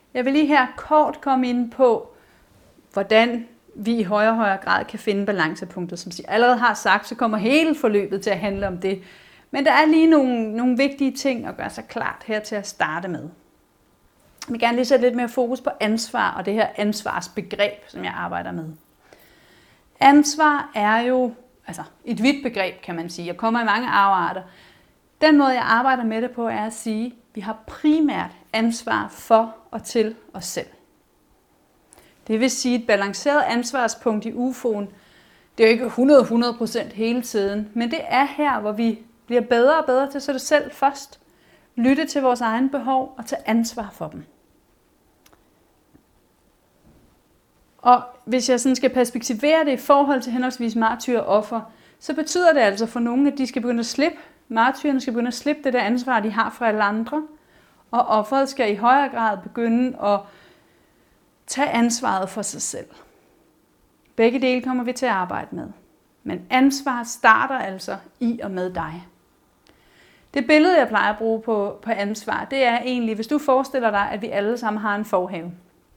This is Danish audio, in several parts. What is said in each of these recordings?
Jeg vil lige her kort komme ind på, hvordan vi i højere og højere grad kan finde balancepunkter. Som jeg allerede har sagt, så kommer hele forløbet til at handle om det. Men der er lige nogle vigtige ting at gøre sig klart her til at starte med. Jeg vil gerne lige sætte lidt mere fokus på ansvar og det her ansvarsbegreb, som jeg arbejder med. Ansvar er jo et vidt begreb, kan man sige, og kommer i mange afarter. Den måde, jeg arbejder med det på, er at sige, at vi har primært ansvar for og til os selv. Det vil sige, at et balanceret ansvarspunkt i UFO'en, det er jo ikke 100% hele tiden, men det er her, hvor vi bliver bedre og bedre til at sætte os selv først, lytte til vores egne behov og tage ansvar for dem. Og hvis jeg sådan skal perspektivere det i forhold til henholdsvis martyr og offer, så betyder det altså for nogen, at de skal begynde at slippe. Martyrerne skal begynde at slippe det der ansvar, de har fra alle andre. Og offeret skal i højere grad begynde at tage ansvaret for sig selv. Begge dele kommer vi til at arbejde med. Men ansvar starter altså i og med dig. Det billede, jeg plejer at bruge på ansvar, det er egentlig, hvis du forestiller dig, at vi alle sammen har en forhave,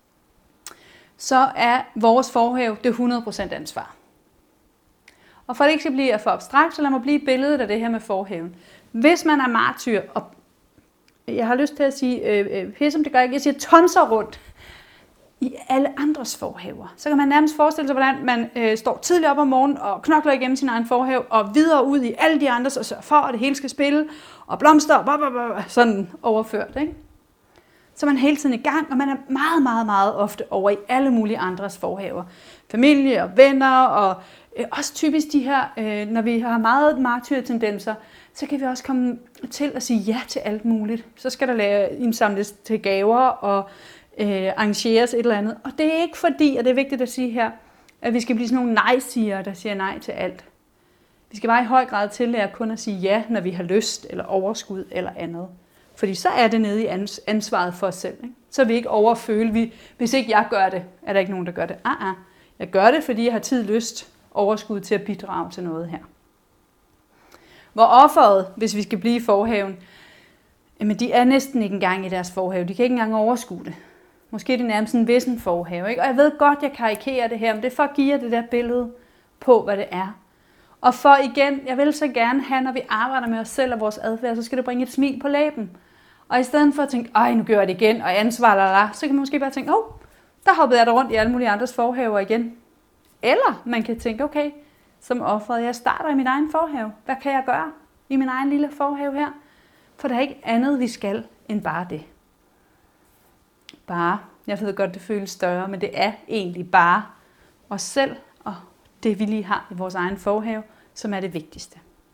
så er vores forhave det 100% ansvar. Og for at det ikke skal blive for abstrakt, så lad mig blive billedet af det her med forhaven. Hvis man er martyr, og jeg har lyst til at sige, som det gør ikke, jeg siger tonser rundt i alle andres forhaver, så kan man nærmest forestille sig, hvordan man står tidligt op om morgenen og knokler igennem sin egen forhave, og videre ud i alle de andres, og sørger for, at det hele skal spille, og blomster, og sådan overført, ikke? Så man er hele tiden i gang, og man er meget, meget, meget ofte over i alle mulige andres forhaver. Familie og venner, og også typisk de her, når vi har meget martyrtendenser, så kan vi også komme til at sige ja til alt muligt. Så skal der indsamles til gaver og arrangeres et eller andet. Og det er ikke fordi, og det er vigtigt at sige her, at vi skal blive sådan nogle nej-sigere, der siger nej til alt. Vi skal bare i høj grad tillære kun at sige ja, når vi har lyst eller overskud eller andet. Fordi så er det nede i ansvaret for os selv. Ikke? Så er vi ikke overføle, hvis ikke jeg gør det, er der ikke nogen, der gør det. Jeg gør det, fordi jeg har tid, lyst, overskud til at bidrage til noget her. Hvor offeret, hvis vi skal blive i forhaven, jamen de er næsten ikke engang i deres forhave. De kan ikke engang overskue det. Måske er det nærmest en vissen forhave. Ikke? Og jeg ved godt, jeg karikerer det her, men det er for at give jer det der billede på, hvad det er. Og for igen, jeg vil så gerne have, når vi arbejder med os selv og vores adfærd, så skal det bringe et smil på læben. Og i stedet for at tænke, nu gør jeg det igen, og ansvar, så kan man måske bare tænke, der hoppede jeg da rundt i alle mulige andres forhaver igen. Eller man kan tænke, okay, som offeret, jeg starter i min egen forhave. Hvad kan jeg gøre i min egen lille forhave her? For der er ikke andet, vi skal, end bare det. Jeg ved godt, det føles større, men det er egentlig bare os selv og det, vi lige har i vores egen forhave, som er det vigtigste.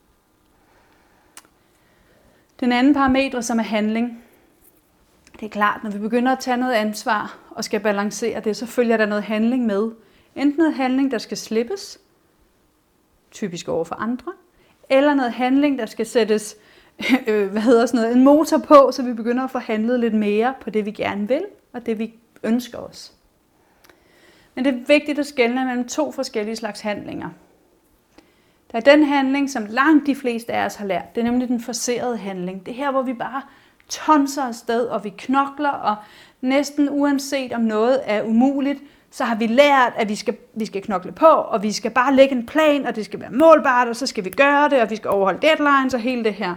Den anden parameter, som er handling. Det er klart, når vi begynder at tage noget ansvar og skal balancere det, så følger der noget handling med. Enten noget handling, der skal slippes, typisk over for andre, eller noget handling, der skal sættes en motor på, så vi begynder at få handlet lidt mere på det, vi gerne vil, og det, vi ønsker os. Men det er vigtigt at skelne mellem to forskellige slags handlinger. Der er den handling, som langt de fleste af os har lært. Det er nemlig den forcerede handling. Det er her, hvor vi bare tonser afsted, og vi knokler, og næsten uanset om noget er umuligt, så har vi lært, at vi skal knokle på, og vi skal bare lægge en plan, og det skal være målbart, og så skal vi gøre det, og vi skal overholde deadlines og hele det her.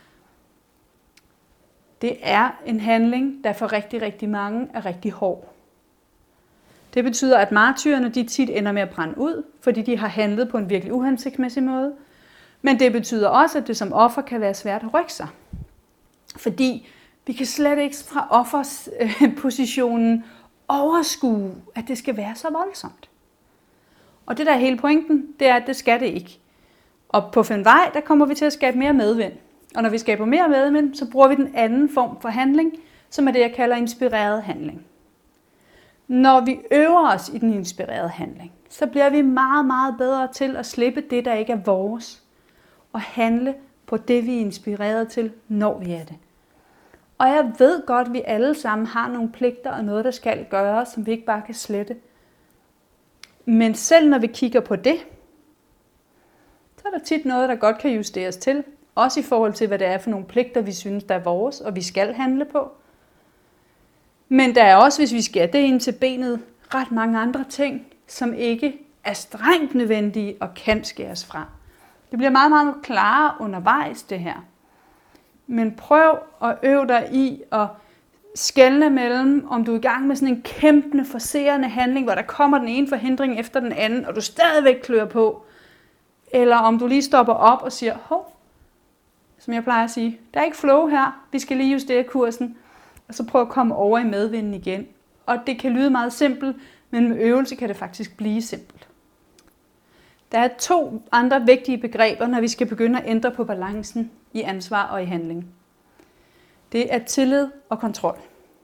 Det er en handling, der for rigtig, rigtig mange er rigtig hård. Det betyder, at martyrerne de tit ender med at brænde ud, fordi de har handlet på en virkelig uhensigtsmæssig måde. Men det betyder også, at det som offer kan være svært at rykke sig. Fordi vi kan slet ikke fra offerspositionen overskue, at det skal være så voldsomt. Og det der er hele pointen, det er, at det skal det ikke. Og på Find Vej, der kommer vi til at skabe mere medvind. Og når vi skaber mere medvind, så bruger vi den anden form for handling, som er det, jeg kalder inspireret handling. Når vi øver os i den inspirerede handling, så bliver vi meget, meget bedre til at slippe det, der ikke er vores, og handle på det, vi er inspireret til, når vi er det. Og jeg ved godt, at vi alle sammen har nogle pligter og noget, der skal gøres, som vi ikke bare kan slette. Men selv når vi kigger på det, så er der tit noget, der godt kan justeres til. Også i forhold til, hvad det er for nogle pligter, vi synes, der er vores, og vi skal handle på. Men der er også, hvis vi skærer det ind til benet, ret mange andre ting, som ikke er strengt nødvendige og kan skæres fra. Det bliver meget, meget klarere undervejs, det her. Men prøv at øve dig i at skelne mellem, om du er i gang med sådan en kæmpende, forcerende handling, hvor der kommer den ene forhindring efter den anden, og du stadigvæk klør på. Eller om du lige stopper op og siger, hov, som jeg plejer at sige, der er ikke flow her, vi skal lige justere kursen, og så prøv at komme over i medvinden igen. Og det kan lyde meget simpelt, men med øvelse kan det faktisk blive simpelt. Der er 2 andre vigtige begreber, når vi skal begynde at ændre på balancen i ansvar og i handling. Det er tillid og kontrol.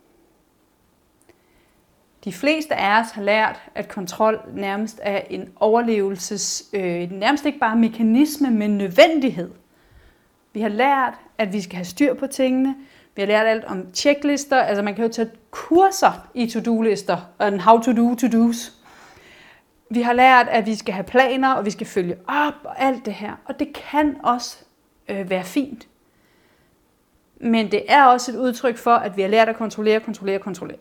De fleste af os har lært, at kontrol nærmest er en nærmest ikke bare mekanisme, men nødvendighed. Vi har lært, at vi skal have styr på tingene. Vi har lært alt om checklister. Altså man kan jo tage kurser i to-do-lister og how to do to-dos. Vi har lært, at vi skal have planer, og vi skal følge op og alt det her. Og det kan også være fint. Men det er også et udtryk for, at vi har lært at kontrollere.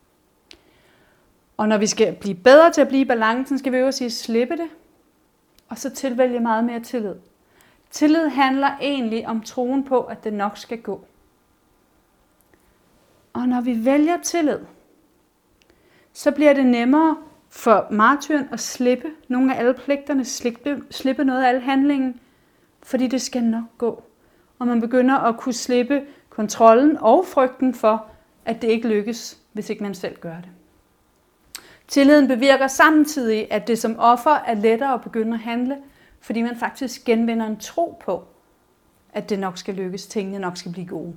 Og når vi skal blive bedre til at blive i balancen, skal vi jo sige slippe det, og så tilvælge meget mere tillid. Tillid handler egentlig om troen på, at det nok skal gå. Og når vi vælger tillid, så bliver det nemmere for martyren at slippe nogle af alle pligterne, slippe noget af al handlingen, fordi det skal nok gå. Og man begynder at kunne slippe kontrollen og frygten for, at det ikke lykkes, hvis ikke man selv gør det. Tilliden bevirker samtidig, at det som offer er lettere at begynde at handle, fordi man faktisk genvinder en tro på, at det nok skal lykkes, tingene nok skal blive gode.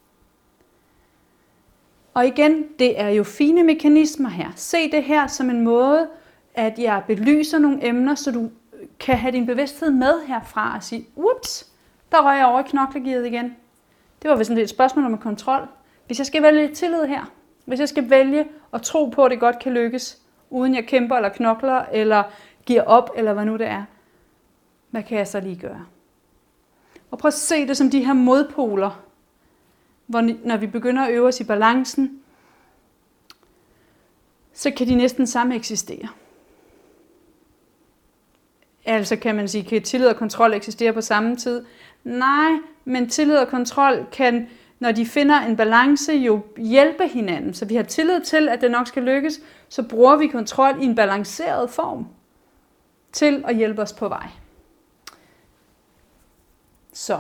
Og igen, det er jo fine mekanismer her. Se det her som en måde, at jeg belyser nogle emner, så du kan have din bevidsthed med herfra og sige, ups, der røg jeg over i knoklegearet igen. Det var vist et spørgsmål om kontrol. Hvis jeg skal vælge tillid her, hvis jeg skal vælge at tro på, at det godt kan lykkes, uden jeg kæmper eller knokler, eller giver op, eller hvad nu det er, hvad kan jeg så lige gøre? Og prøv at se det som de her modpoler, hvor når vi begynder at øve os i balancen, så kan de næsten samme eksistere. Altså kan man sige, kan tillid og kontrol eksistere på samme tid? Nej, men tillid og kontrol kan, når de finder en balance, jo hjælpe hinanden. Så vi har tillid til, at det nok skal lykkes, så bruger vi kontrol i en balanceret form til at hjælpe os på vej. Så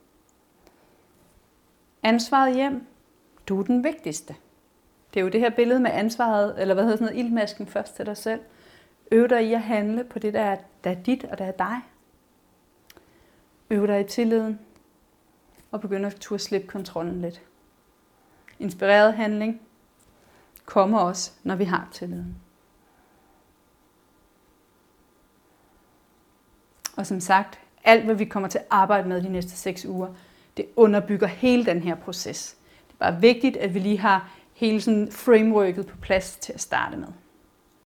ansvaret hjem, du er den vigtigste. Det er jo det her billede med ansvaret, eller hvad hedder sådan noget, iltmasken først til dig selv. Øv dig i at handle på det, der er dit, og der er dig. Øv dig i tilliden, og begynd at turde slippe kontrollen lidt. Inspireret handling kommer også, når vi har tilliden. Og som sagt, alt hvad vi kommer til at arbejde med de næste 6 uger, det underbygger hele den her proces. Det er bare vigtigt, at vi lige har hele sådan frameworket på plads til at starte med.